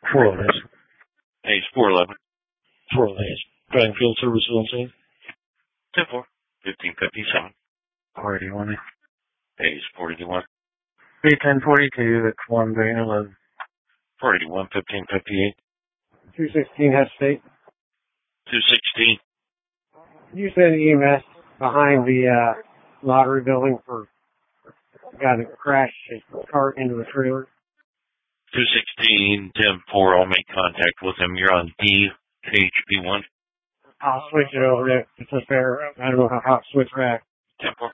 4 days. Hey, it's 411. 4 days. Driving field service on scene. 10-4. 1557. 481. Hey, it's 481. 31042, that's 1,011,000. 481, 1558. 216 Hess State. 216. You said EMS behind the lottery building for the guy that crashed his cart into the trailer. 216, 10-4. I'll make contact with him. You're on DHB1. I'll switch it over there. It's a fair. I don't know how hot switch rack. 10-4.